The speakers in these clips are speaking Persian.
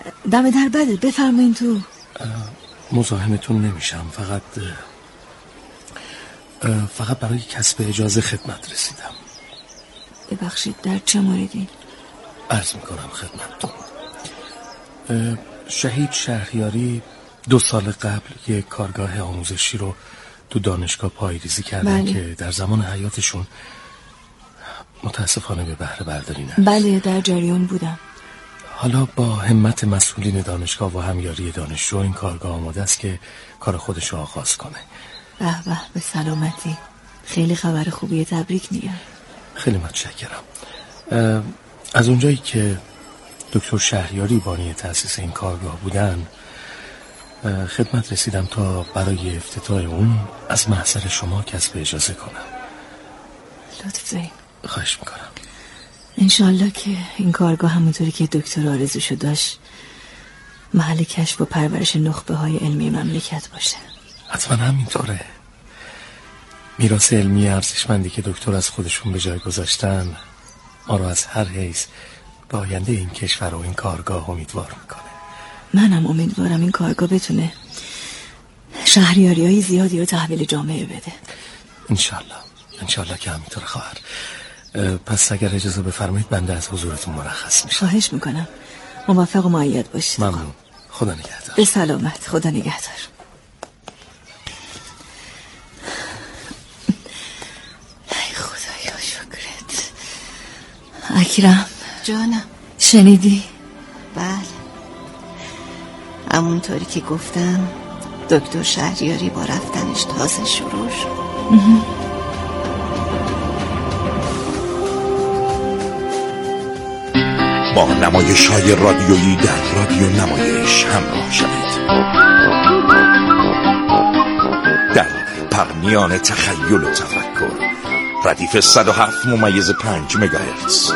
دم در بده، بفرمایین تو. مزاحمتون نمیشم، فقط برای کسب اجازه خدمت رسیدم. ببخشید، در چه موردی؟ عرض میکنم خدمتتون. شهید شهریاری 2 سال قبل یک کارگاه آموزشی رو تو دانشگاه پایه‌ریزی کردن. بله. که در زمان حیاتشون متاسفانه به بهره برداری نرسید. بله، در جریان بودم. حالا با همت مسئولین دانشگاه و همیاری دانشجو این کارگاه آماده است که کار خودش رو آغاز کنه. به به، به سلامتی. خیلی خبر خوبیه، تبریک میگم. خیلی متشکرم. از اونجایی که دکتر شهریاری بانی تأسیس این کارگاه بودن، خدمت رسیدم تا برای افتتاح اون از محضر شما کسب اجازه کنم. لطف دارین. خواهش میکنم. انشالله که این کارگاه همونطوری که دکتر آرزوشو داشت محل کشف و پرورش نخبه های علمی مملکت باشه. حتما همینطوره. میراث علمی ارزشمندی که دکتر از خودشون به جای گذاشتن ما رو از هر حیث به آینده این کشور و این کارگاه امیدوار میکنه. منم امیدوارم این کارگاه بتونه شهریاری‌های زیادی رو تحویل جامعه بده. انشالله که همینطور خواهر. پس اگر اجازه بفرمایید بنده از حضورتون مرخص میشم. خواهش میکنم. موفق و مؤید باشید. ممنون. خدا نگهدار. به سلامت. خدا نگهدار. ای خدایا شکرت. اکرم جانم. شنیدی؟ بله، همونطوری که گفتم دکتر شهریاری با رفتنش تازه شروع شد. با نمایش‌های رادیویی در رادیو نمایش همراه شوید. در پرمیان تخیل و تفکر، ردیف 107.5 مگاهرتز.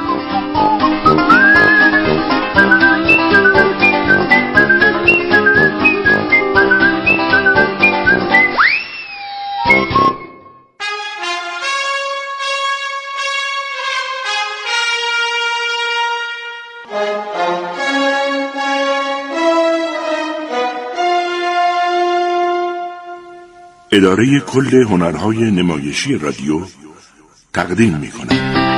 اداره کل هنرهای نمایشی رادیو تقدیم می‌کند.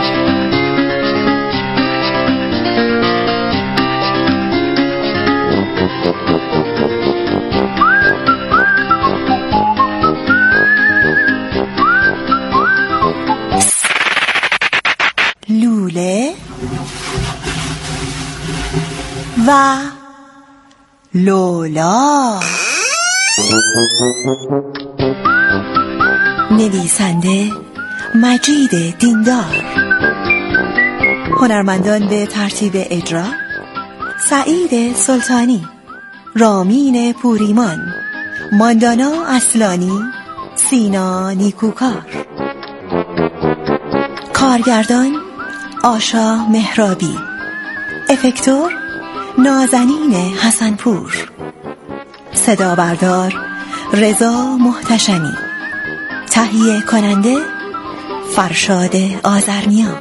لوله و لولا. نویسنده مجید دیندار. هنرمندان به ترتیب اجرا: سعید سلطانی، رامین پوریمان، ماندانا اصلانی، سینا نیکوکار. کارگردان آشا مهرابی. افکتور نازنین حسنپور. صدا بردار رضا محتشمی. تهیه کننده فرشاد آذرنیا.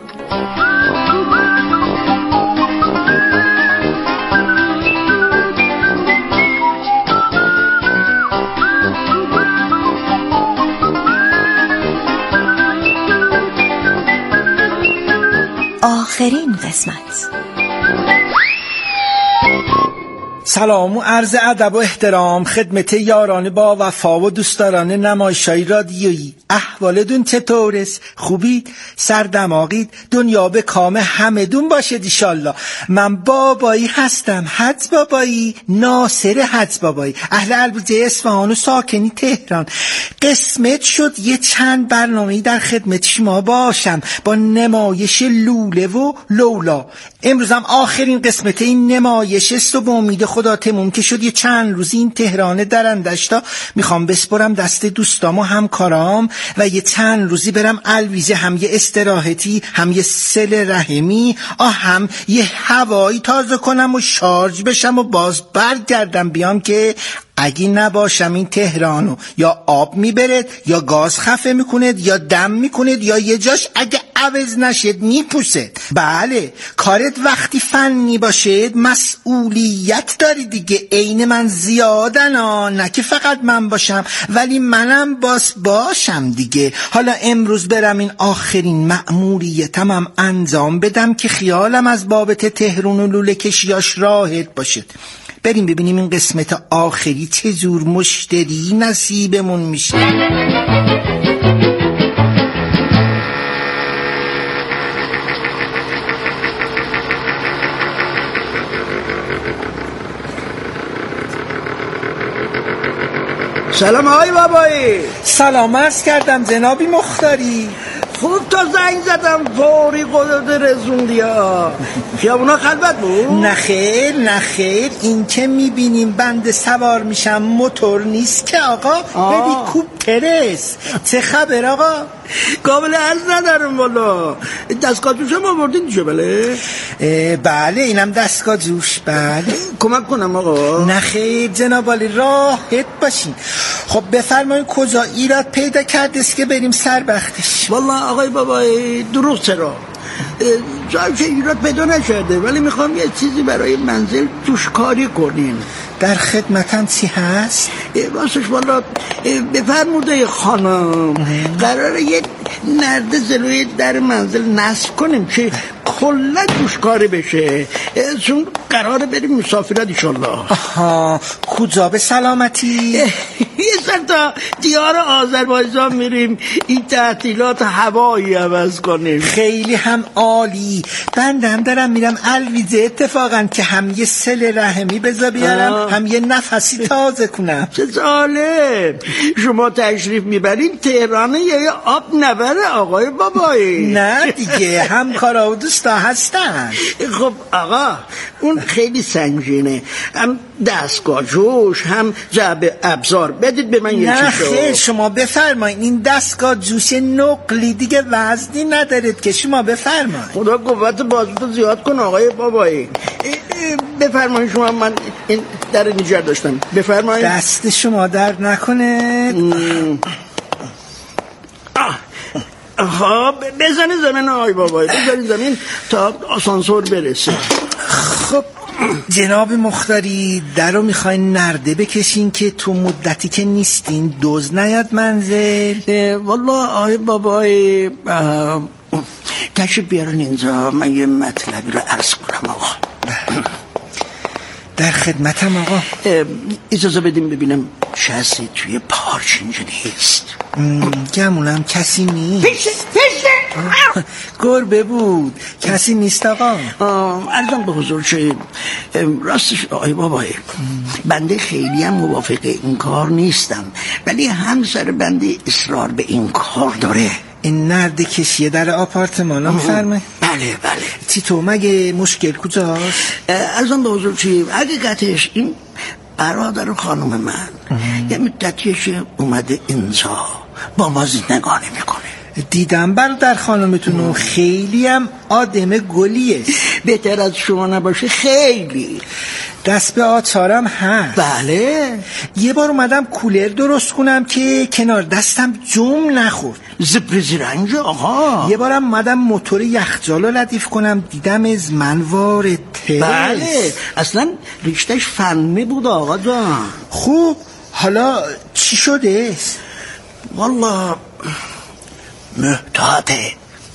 آخرین قسمت. سلام و عرض ادب و احترام خدمت یاران با وفا و دوستداران نمایشای رادیویی. احوالتون چطورست؟ خوبید؟ سردماغید؟ دنیا به کام همدون باشد ایشالله. من بابایی هستم، حدس بابایی، ناصر حدس بابایی، اهل البرزه اصفهان و ساکنی تهران. قسمت شد یه چند برنامه‌ای در خدمت شما باشم با نمایش لوله و لولا. امروزم آخرین قسمت این نمایش است و با امید خدا تموم که شد یه چند روزی این تهران درندشتا میخوام بسپرم دست دوستام و همکارام و یه چند روزی برم الویزه، هم یه استراحتی، هم یه صله رحمی، هم یه هوایی تازه کنم و شارژ بشم و باز برگردم بیام که اگه نباشم این تهرانو یا آب میبرد یا گاز خفه میکند یا دم میکند یا یه جاش اگه عوض نشد میپوسد. بله کارت وقتی فنی باشد مسئولیت داری دیگه. عین من زیادن نه که فقط من باشم، ولی منم باشم دیگه. حالا امروز برم این آخرین مأموریتم هم انجام بدم که خیالم از بابت تهرون و لوله کشیاش راحت باشد. بریم ببینیم این قسمت آخری چه جور مشتری نصیبمون میشه. سلام آقای بابایی. سلام عرض کردم جنابی مختاری. خوب تا زنگ زدم فوری قدرت رسوندی ها. خیابونا خلوت بود؟ نخیر این که میبینیم بنده سوار میشم موتور نیست که آقا، هلیکوپترست. چه خبر آقا؟ قابل عرض ندارم والا. دستگاه جوش هم آوردین دیگه؟ بله اینم دستگاه جوش. بله کمک کنم آقا؟ نخیر جناب عالی راحت باشین. خب بفرمایید کجا ایراد پیدا کردست که بریم سر بختش؟ والا آقای بابای دروغ چرا؟ جایی که ایراد پیدا نشده، ولی میخوام یه چیزی برای منزل توش کاری کنین. در خدمتم چی هست؟ واسش والا بفرموده خانم قراره یه نرده جلوی در منزل نصب کنیم که کلا توش کاری بشه، چون قراره بریم مسافرت انشالله. آها کجا به سلامتی؟ یه سر تا دیار آذربایجان میریم این تعطیلات هوایی عوض کنیم. خیلی هم عالی. بنده هم دارم میرم الویزه اتفاقا که هم یه صله رحمی بذار بیارم هم یه نفسی تازه کنم. چه جالب. شما تشریف میبرین تهرانه یا آب نبره آقای بابایی؟ نه دیگه همکارا و دوستا هستن. خب آقا اون خیلی سنگینه، هم دستگاه جوش هم جعبه ابزار. بدید به من یه چیزو. نه خیر شما بفرمایید. این دستگاه جوش نقلی دیگه وزنی ندارد که شما بفرمایید. خدا قوت بازوتو زیاد کن آقای بابایی. بفرمایید شما. من این در نجار داشتم. بفرمایید. دست شما در نکنه. خب بزنی زمین آقای بابایی، بزنی زمین تا آسانسور برسه. خب جناب مختاری درو میخواین نرده بکشین که تو مدتی که نیستین دوز نیاد منزل؟ والله آقای بابایی تشریف بیارن اینجا، من یه مطلبی رو عرض کنم آقا. در خدمتم آقا. اجازه بدیم ببینم کسی توی پارچ اینجا نیست. گمونم کسی نیست. پیشه گربه بود. کسی نیست آقا. عرضم به حضور شد راستش آقای بابایی بنده خیلی هم موافق این کار نیستم، ولی همسر بنده اصرار به این کار داره. این نرد کشیه در آپارتمان هم فرمه؟ بله. چی تو مگه مشکل کجاست؟ عرضم به حضور شد حقیقتش این برادر خانم من یه مدتیش اومده اینجا با ما زندگانی میکنه. دیدم برادر خانمتونو خیلی هم آدم گلیه. بهتر از شما نباشه خیلی. دست به آچارم هست. بله. یه بار اومدم کولر درست کنم که کنار دستم جم نخورد. زبرزی رنج آقا. یه بارم اومدم موتور یخچالو لطیف کنم دیدم از من وارد. بله اصلا ریشتش فنی بود آقا جان. خوب حالا چی شده است؟ والله محتاطه.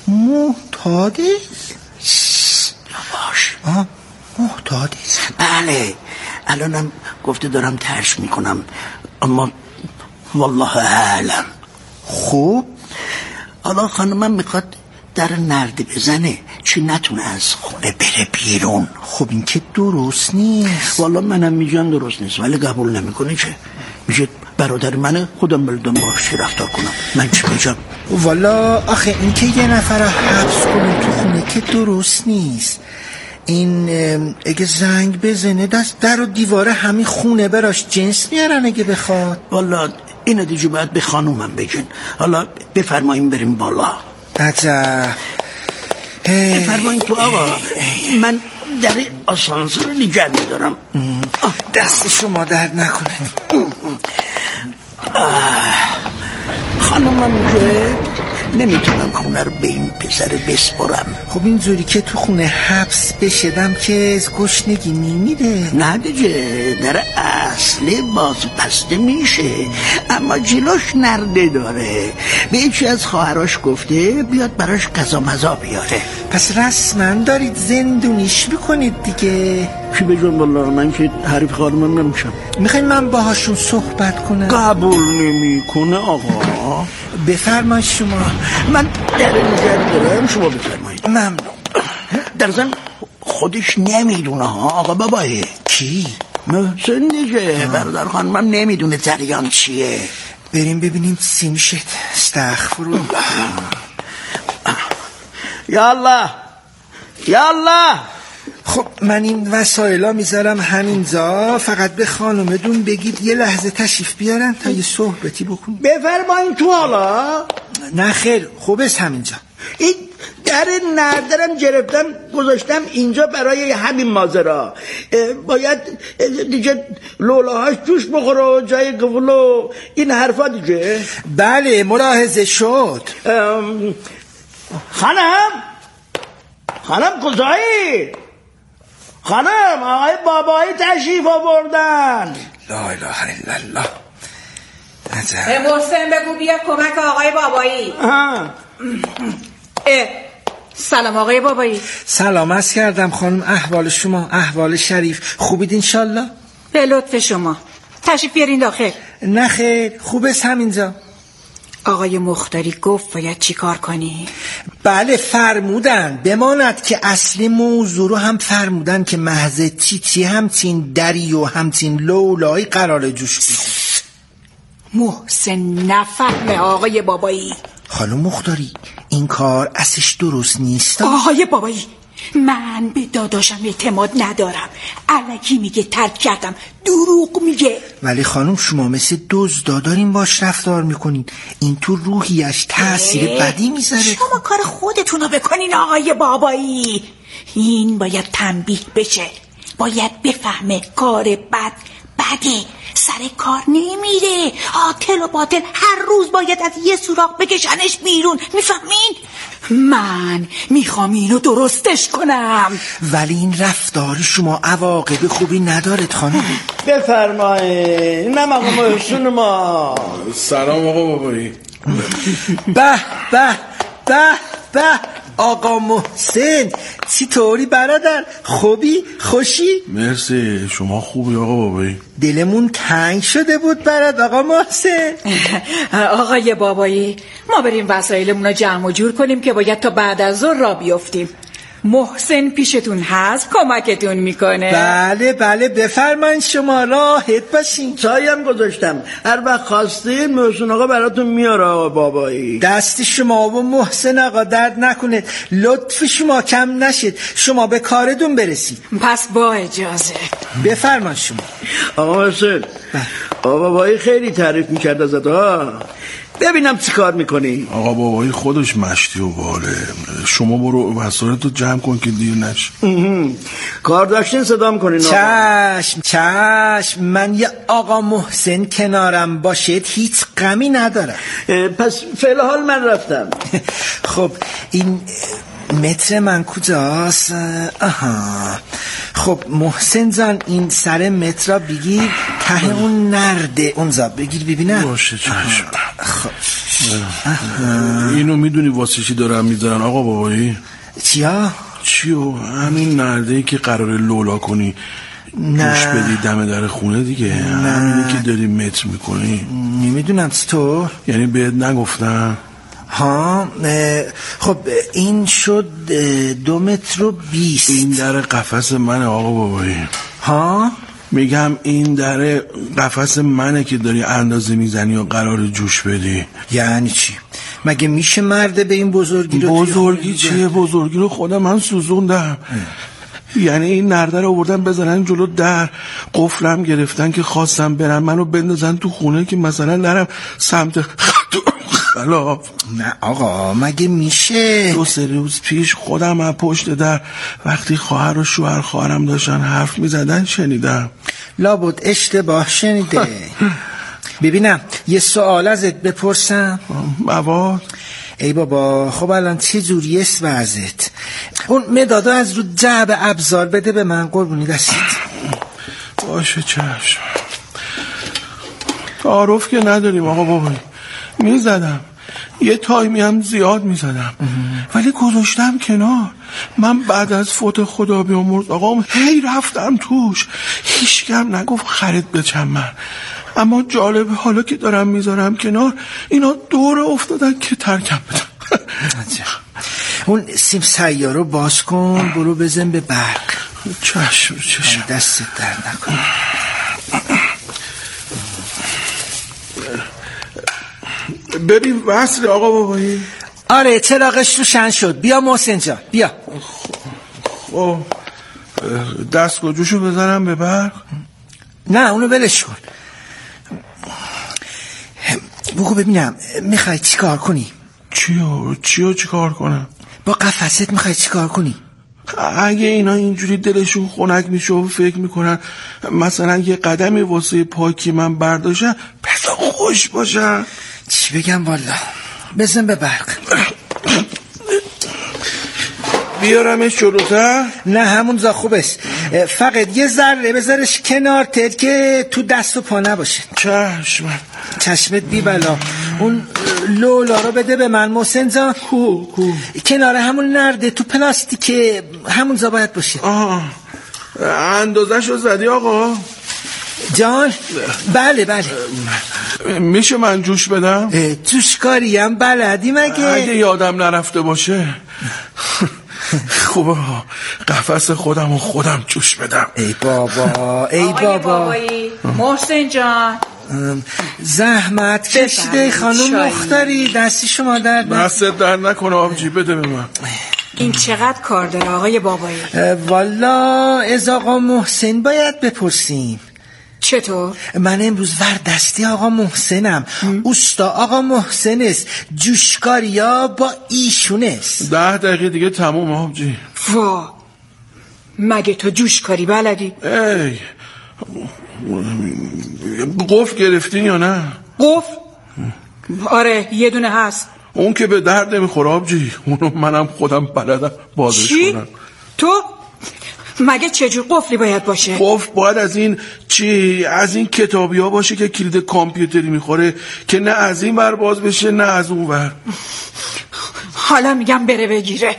یواش. محتاطه. بله الانم گفته دارم ترش میکنم، اما والله اعلم. خوب حالا خانمم میخواد در نرده بزنه چی نتونه از خونه بره بیرون. خب این که درست نیست. والله منم میگم درست نیست، ولی قبول نمیکنه که میشه برادر منه، خودم بلدم باش رفتار کنم. من چی بگم؟ والا آخه این که یه نفر حبس کنیم تو خونه که درست نیست. این اگه زنگ بزنه دست در و دیواره همین خونه براش جنس میارن اگه بخواد. والا اینو دیگه باید به خانومم بگن. حالا بفرماییم بریم بالا. عجب. بفرماییم تو آقا، من در آسانسور رو نگه میدارم. دست شما درد نکنه. خانومم میگه نمیتونم خونه رو به این پسر بسپرم. خب اینجوری که تو خونه حبس بشدم که از گشنگی میمیره. نه دیگه، در اصلی باز بسته میشه، اما جلوش نرده داره. به یکی از خواهراش گفته بیاد براش غذا مزا بیاره. پس رسما دارید زندونیش میکنید دیگه. چی بگم والله، من که حریف خانمم نمیشم. میخواین من باهاشون صحبت کنم؟ قبول نمیکنه آقا. بفرمایید شما. من در نظر دارم، شما بفرمایید. ممنون. در ضمن خودش نمیدونه ها آقا بابایی. کی؟ محسن دیگه. برادر خانمم نمیدونه جریان چیه. بریم ببینیم چی میشه. استغفرالله. یالله یالله. خب من این وسایلا میذارم همینجا، فقط به خانمتون بگید یه لحظه تشریف بیارن تا یه صحبتی بکنیم. بفرمایید تو حالا. نه خیر، خوب است همینجا. این در نردرم گرفتم گذاشتم اینجا برای همین ماجرا. باید دیگه لولاهاش جوش بخوره و جای گفلو این حرفا دیگه. بله ملاحظه شد. خانم کجایی؟ خانم آقای بابایی تشریف آوردن. لا اله الا الله. به محسن بگو بیاد کمک آقای بابایی. سلام آقای بابایی. سلام عرض کردم خانم. احوال شما؟ احوال شریف خوبید انشالله؟ به لطف شما. تشریف بیارین داخل. نه خیر، خوب است همینجا. آقای مختاری گفت باید چی کار کنی؟ بله فرمودن. بماند که اصلی موضوع رو هم فرمودن که محض چی همچین دری و همچین لولایی قرار جوش بدید. محسن نفهمه آقای بابایی. خانم مختاری این کار اصلش درست نیست. آقای بابایی من به داداشم اعتماد ندارم. الکی میگه ترک کردم، دروغ میگه. ولی خانم شما مثل دزدا دارین باش رفتار میکنین. این تو روحیش تأثیر بدی میذاره. شما کار خودتونو بکنین آقای بابایی. این باید تنبیه بشه، باید بفهمه کار بد بده، سر کار نمیره. عاطل و باطل هر روز باید از یه سوراخ بکشنش بیرون. میفهمین؟ من میخوام اینو درستش کنم. ولی این رفتار شما عواقب خوبی ندارد خانم. بفرمایید. نه آقا محسن ما. سلام آقا بابایی. به به به به آقا محسن، چی طوری برادر؟ خوبی؟ خوشی؟ مرسی. شما خوبی آقا بابایی؟ دلمون تنگ شده بود برات آقا محسن. آقای بابایی ما بریم وسایلمون رو جمع و جور کنیم که باید تا بعد از ظهر را بیافتیم. محسن پیشتون هست، کمکتون میکنه. بله بله بفرمایید شما، راحت باشین. چایم گذاشتم، هر وقت خواستید محسن آقا براتون میاره. آقا بابایی دست شما و محسن آقا درد نکنه، لطف شما کم نشد، شما به کارتون برسید. پس با اجازه بفرمایید شما. آقا محسن آقا بابایی خیلی تعریف میکرد ازت ها. ببینم چی کار میکنی. آقا بابایی خودش مشتی و باله. شما برو وسایلتو جمع کن که دیر نشه. کار داشتین صدام کنین. چشم چشم، من یه آقا محسن کنارم باشد هیچ غمی ندارم. پس فعلا من رفتم. خب این متر من کجاست؟ آها. خب محسن جان این سر متر را بگیر، ته اون نرده اونجا بگیر ببینم. باشه چشم. خب اینو میدونی واسه چی دارم میذارن آقا بابایی؟ چیو؟ همین نرده‌ای که قراره لولا کنی گوش بدی دم در خونه دیگه. همینی که داری متر میکنی. نمیدونم چطور. یعنی بهت نگفتم؟ ها خب این شد 2 متر و 20. این در قفس منه آقا بابایی. ها میگم این در قفس منه که داری اندازه میزنی و قرار جوش بدی. یعنی چی؟ مگه میشه مرده به این بزرگی رو؟ بزرگی چیه؟ بزرگی رو خودم من سوزوندم. یعنی این نرده رو آوردن بزنن جلو در، قفلم گرفتن که خواستم برم منو بندازن تو خونه که مثلا نرم سمت خلاف. نه آقا مگه میشه؟ 2-3 روز پیش خودم از پشت در وقتی خواهر و شوهر خواهرم داشتن حرف میزدن شنیدم. لابد اشتباه شنیده. ببینم یه سوال ازت بپرسم. مواد؟ ای بابا خب الان چه جوری است وضعت؟ اون مدادا از رو جعب ابزار بده به من قربونی دستید. باشه چشم. تعارف که نداریم آقا بابایی. میزدم یه تایمی هم زیاد میزدم ولی گذاشتم کنار. من بعد از فوت خدا بیامرز آقام هی رفتم توش، هیچکم نگفت خرید بچم من. اما جالبه حالا که دارم میذارم کنار اینا دور افتادن که ترکم بدم. اون سیم سیاره رو باز کن، برو بزن به برق. چشم. دستت در نکن. ببین وصل آقا بابایی. آره چراغش روشن شد. بیا محسن جان بیا. خب دستگاهشو بزنم به برق؟ نه اونو ولش کن. بگو ببینم میخوای چی کار کنی؟ چیو چی کار کنم؟ با قفست میخوای چی کار کنی؟ اگه اینا اینجوری دلشون خنک میشه و فکر میکنن مثلا یه قدمی واسه پاکی من برداشتن بسا خوش باشن. چی بگم والا، بزن به برق. بیارمش جلوتر؟ نه همونجا خوبست، فقط یه ذره بذارش کنار تد که تو دست و پا نباشه. چشمت بی بلا. اون لولا رو بده به من محسن جان. کنار همون نرده تو پلاستیکه همونجا باید باشه. اندازه‌شو زدی آقا جان؟ بله. میشه من جوش بدم؟ جوشکاری هم بلدی مگه؟ اگه یادم نرفته باشه. خوبه قفس خودم جوش بدم. ای بابا بابایی محسن جان زحمت کشیده خانم مختاری، دستی شما دستت در نکنه آبجی. بده به من. این چقدر کار داره آقای بابایی؟ والا از آقا محسن باید بپرسیم. چطور؟ من امروز وردستی آقا محسنم. اوستا آقا محسن است، جوشکاریا با ایشون است. 10 دقیقه دیگه تموم آبجی. وا مگه تو جوشکاری بلدی؟ ای قفل گرفتین یا نه؟ قفل؟ آره یه دونه هست. اون که به درد نمیخوره آبجی، اونو منم خودم بلدم بازش کنم. تو؟ مگه چجور قفلی باید باشه؟ قفل باید از این کتابی ها باشه که کلید کامپیوتری میخوره که نه از این ور باز بشه نه از اون ور. حالا میگم بره بگیره.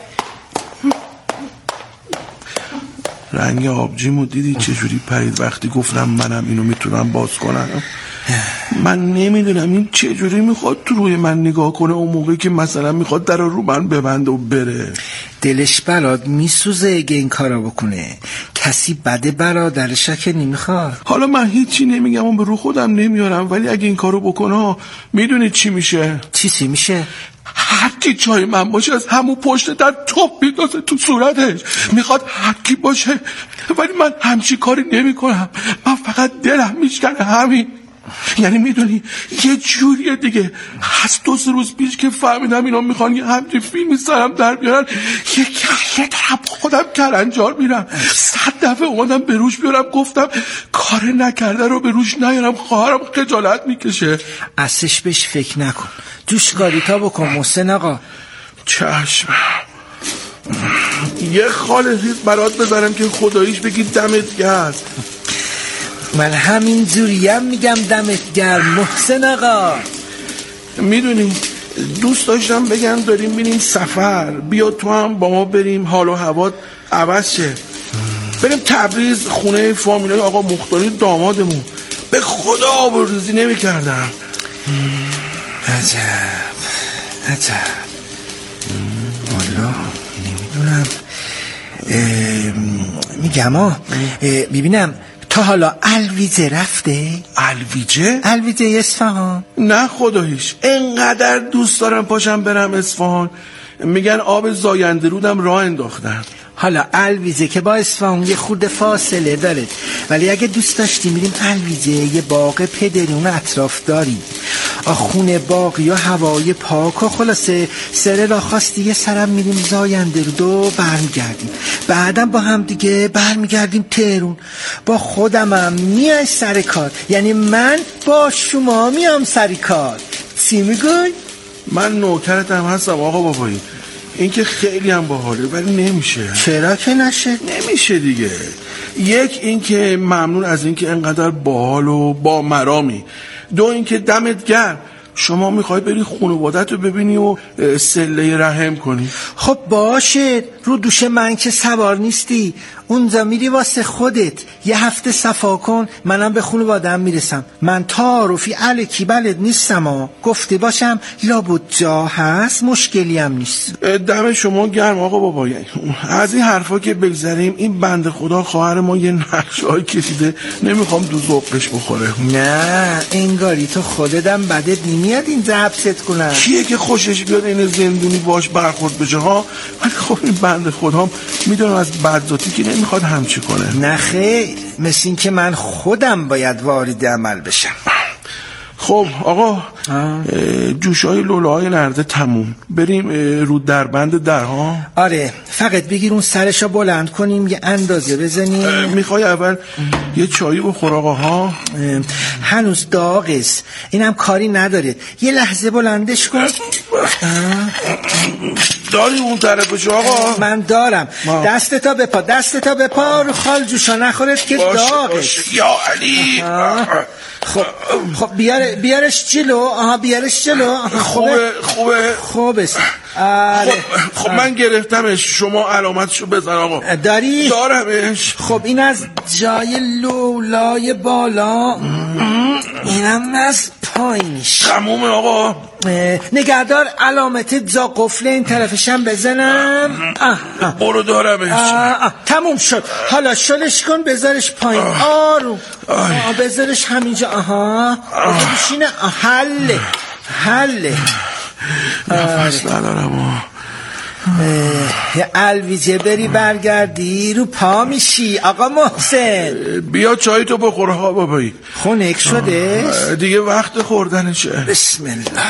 رنگ آبجیمو دیدی چجوری پرید وقتی گفتم منم اینو میتونم باز کنم؟ من نمیدونم این چجوری میخواد تو روی من نگاه کنه اون موقعی که مثلا میخواد در رو من ببنده و بره. دلش برات میسوزه اگه این کارا بکنه. کسی بده برادرش که نمیخواد. حالا من هیچی نمیگم و به رو خودم نمیارم، ولی اگه این کارو بکنه میدونی چی میشه؟ چی میشه؟ هر کی جای من باشه از همون پشت در توپ میدازه تو صورتش. میخواد هر کی باشه، ولی من همچی کاری نمی کنم. من فقط دلم میشکنه همین. یعنی میدونی یه جوریه دیگه. هست 2-3 روز پیش که فهمیدم اینا میخوان یه همچی فیلمی سرم در بیارن، یه طرف خودم کلنجار میرم. 100 دفعه اومدم به روش بیارم، گفتم کار نکرده رو به روش نیارم، خواهرم خجالت میکشه. اصلش بهش فکر نکن، جوشکاری تا بکن محسن آقا. چشم. یه خال ریز برات بذارم که خداییش بگی دمت گرم. من همین جوریم میگم دمت گرم محسن آقا. میدونی دوست داشتم بگم داریم میریم سفر، بیا تو هم با ما بریم، حال و هوا عوض شه. بریم تبریز خونه فامیلای آقا مختاری دامادمون. به خدا آبروریزی نمی کردم. عجب والا نمیدونم. میگم ببینم تا حالا الویزه رفته؟ الویزه اصفهان؟ نه خداییش انقدر دوست دارم پاشم برم اصفهان. میگن آب زاینده رودم راه انداختن. حالا الویزه که با اصفهان یه خورده فاصله داره، ولی اگه دوست داشتی میریم الویزه. یه باغ پدرون اطراف داری، خونه باقی و هوای پاک و خلاصه سر را خواستی یه سرم میریم زاینده رود و برمیگردیم. بعدم با هم دیگه برمیگردیم تهرون. با خودمم میای سر کار، یعنی من با شما میام سر کار. چی میگوی؟ من نوکرتم هستم آقا بابایی. این که خیلی هم باحاله ولی نمیشه. چرا که نشه؟ نمیشه دیگه. یک این که ممنون از این که انقدر باحال و با مرامی. دو این که دمت گرم شما میخوای بری خانوادت رو ببینی و صله رحم کنی. خب باشه، رو دوش من که سوار نیستی، اونجا میری واسه خودت یه هفته صفا کن، منم به خانواده‌ام میرسم. من تعارفی الکی بلد نیستم ها، گفته باشم لابد جا هست، مشکلی هم نیست. دم شما گرم آقا بابایی. از این حرفا که بگذریم، این بنده خدا خواهر ما یه نقشه‌ای کشیده، نمیخوام دو ذوقش بخوره. نه انگاری تو خودتم بدت نمیاد این حبست کنم. کیه که خوشش بیاد این زندونی باش برخورد بشه ها؟ ولی خب این بنده خودم میدونم از بدذاتی که نمیخواد همچی کنه. نه خیر، مثل این که من خودم باید وارد عمل بشم. خب آقا جوشای لولاهای نرده تموم، بریم رو دربند درها. آره فقط بگیر اون سرشو بلند کنیم یه اندازه بزنیم. میخوای اول یه چایی بخور آقا ها؟ هنوز داغست، اینم کاری نداره، یه لحظه بلندش کن. داری اون طرفش آقا؟ من دارم. دستتا به پا رو خال جوشا نخورد که داغست. یا علی. خب بیارش جلو. آها بیارش جلو. خوبه است. خب من گرفتمش، شما علامتشو بزن آقا. داری؟ دارمش. خب این از جای لولای بالا، اینم از پایینش. تمومه آقا. نگهدار علامت جا قفله این طرفشم بزنم. برو دارمش. تموم شد. حالا شلش کن بذارش پایین. آروم. بذارش همینجا. بشینه. حله. نفس ندارم. الویزه بری برگردی رو پا میشی آقا محسن. بیا چای تو بخور ها بابایی. خنک شده دیگه وقت خوردنشه. بسم الله.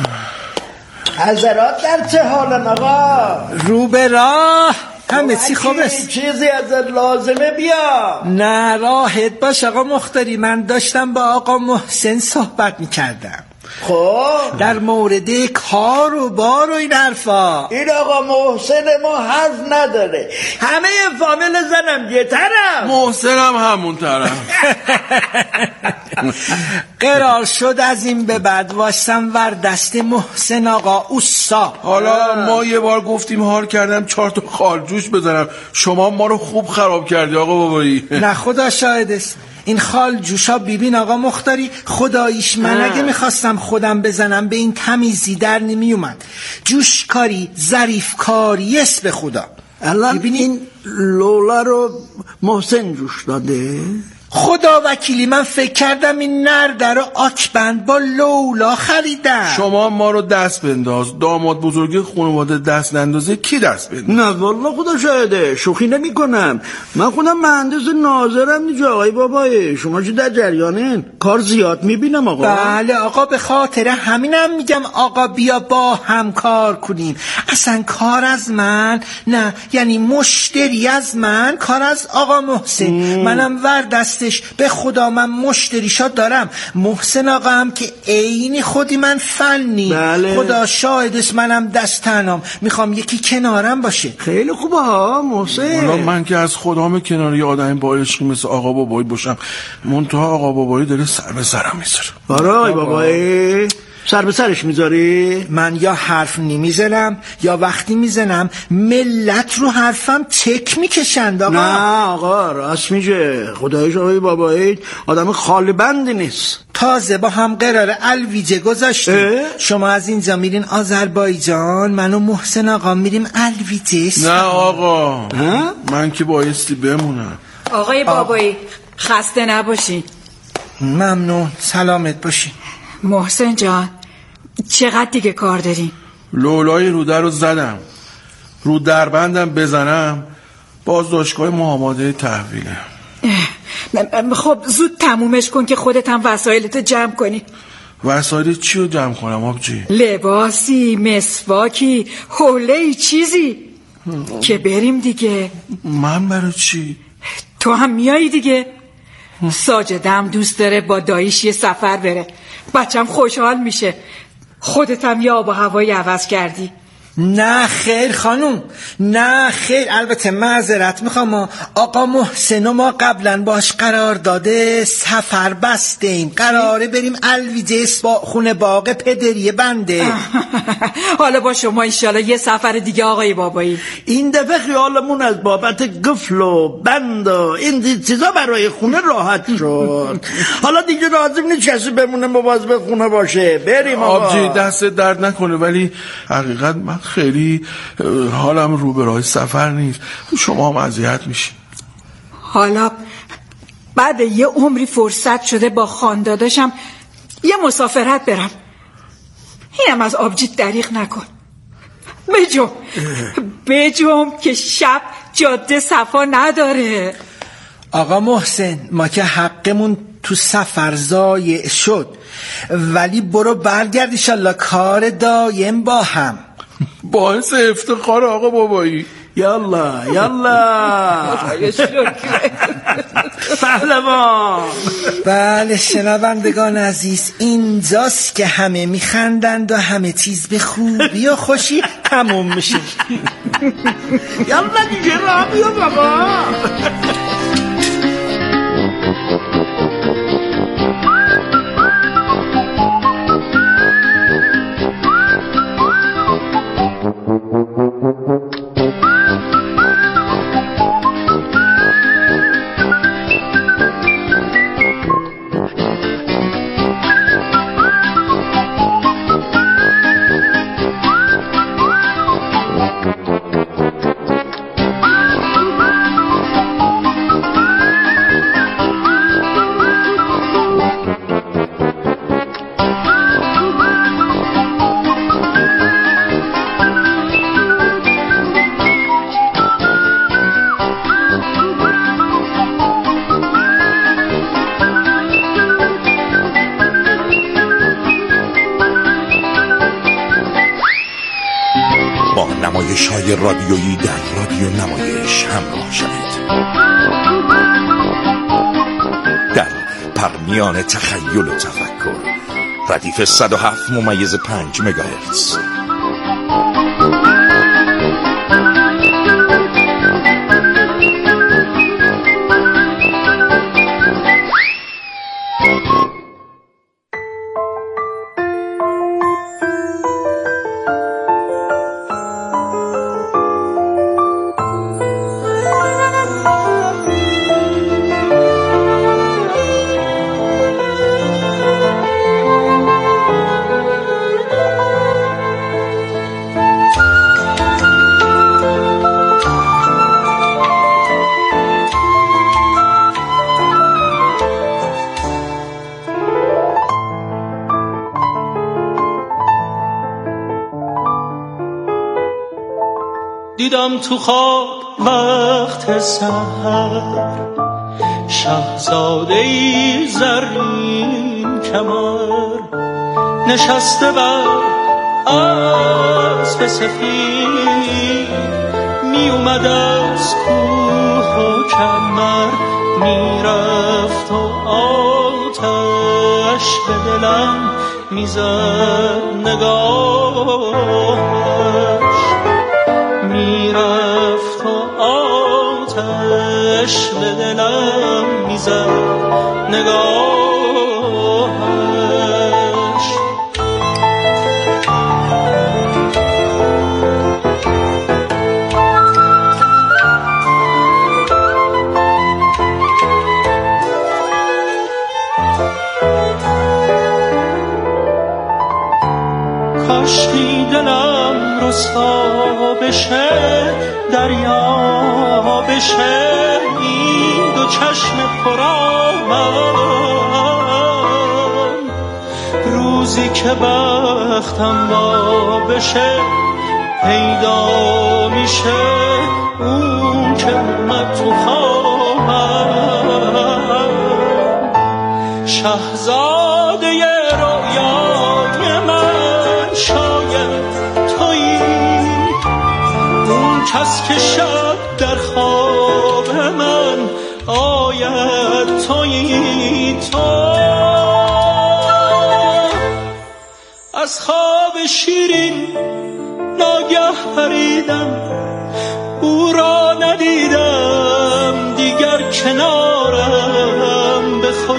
حضرات در چه حالن آقا؟ رو به راه، همه چی خوب است. چیزی ازت لازمه بیا. نه راحت باش آقا مختاری، من داشتم با آقا محسن صحبت میکردم. خب در مورد کار و بار و این حرفا. این آقا محسن ما حرف نداره، همه فامیل زنم یه طرف، محسنم همون طرف. قرار شد از این به بعد واسم ور دست محسن آقا اوسا. حالا ما یه بار گفتیم حال کردم 4 تا خالجوش بزنم، شما ما رو خوب خراب کردی آقا بابایی. نه خدا شاهد است، این خال جوشا بیبین آقا مختاری، خداییش من اگه میخواستم خودم بزنم به این تمیزی در نمی اومد. جوش کاری ظریف کاری است به خدا. الان این لولا رو محسن جوش داده؟ خدا وکیلی من فکر کردم این نرده رو آکبند با لولا خریدم. شما ما رو دست بنداز، داماد بزرگی خانواده دست نندازه کی دست بنداز؟ نه والله خدا شاهده، شوخی نمی کنم. من خودم مهندس ناظرم نیجا آقای بابای. شما چه در جریانین؟ کار زیاد میبینم آقا. بله آقا، به خاطر همینم میگم آقا بیا با هم کار کنیم. اصلا کار از من نه، یعنی مشتری از من، کار از آقا محسن. منم ور دست به خدا من مشتریشات دارم. محسن آقا هم که عینی خودی من فنی. بله. خدا شاهدش منم دست تنام میخوام یکی کنارم باشه. خیلی خوبه ها محسن. من که از خدام کناری آدمی با عشقی مثل آقا بابایی باشم، منتها آقا بابایی داره سر به سرم میذاره. آره بابایی سر به سرش میذاری؟ من یا حرف نمیزنم یا وقتی میزنم ملت رو حرفم چک میکشند آقا. نه آقا راست میگه، خدایش آقای بابایی آدم خالی بندی نیست. تازه با هم قرار الویجه گذاشتیم. شما از اینجا میرین آذربایجان، من و محسن آقا میریم الویجه. نه آقا من که بایستی بمونم. آقای بابایی خسته نباشی. ممنون، سلامت باشی. محسن جان چقدر دیگه کار داریم؟ لولای روده رو زدم، رو دربندم بزنم باز داشتگاه محاماده تحویله. خب زود تمومش کن که خودت هم وسایلتو جمع کنی. وسایل چی رو جمع کنم آبجی؟ لباسی، مسواکی، حوله چیزی که بریم دیگه. من برای چی؟ تو هم میایی دیگه. ساجدم دوست داره با داییش یه سفر بره، بچم خوشحال میشه. خودت هم یه آب و هوایی عوض کردی. نه خیر خانوم، نه خیر. البته معذرت میخوام، آقا محسن و ما قبلا باش قرار داده سفر بستیم، قراره بریم الویجه خونه باغ پدری بنده. حالا با شما انشالله یه سفر دیگه آقای بابایی. این دفعه خیالمون از بابت قفل و بند و این چیزا برای خونه راحت شد. حالا دیگه لازم نیست کسی بمونه مواظب خونه باشه. بریم آقا. آبجی دست درد نکنه، ولی حقیقت من خیلی حالم رو به راه سفر نیست، شما هم اذیت میشین. حالا بعد یه عمری فرصت شده با خانداداشم یه مسافرت برم، اینم از آبجیت دریغ نکن. بجم که شب جاده صفا نداره. آقا محسن، ما که حقمون تو سفر ضایع شد، ولی برو برگرد انشالله کار دایم با هم. باعث افتخار آقا بابایی. یالا یالا پهلوان. بله شنوندگان عزیز، اینجاست که همه میخندند و همه چیز به خوبی و خوشی تموم میشه. یالا دیگه راه بیا بابا. نمایش‌های رادیویی در رادیو نمایش همراه شوید. در پرمیان تخیل و تفکر، ردیف 107.5 مگاهرتز. دیدم تو خواب وقت سحر شاهزاده‌ای زرین کمر نشسته بر اسب سفید می اومد از کوه و کمر میرفت و آتش به دلم میزد نگاهش میرفت و آتش به دلم میزد نگاهش. کاشکی دلم رسوا بشه دریا بشه این دو چشم پرآبم روزی که بختم با بشه پیدا میشه اون که اومد تو خوابم شاهزاده رویای من شاید تویی اون کس که شب در خواب من آید تویی تو از خواب شیرین ناگه پریدم، او را ندیدم دیگر کنارم. به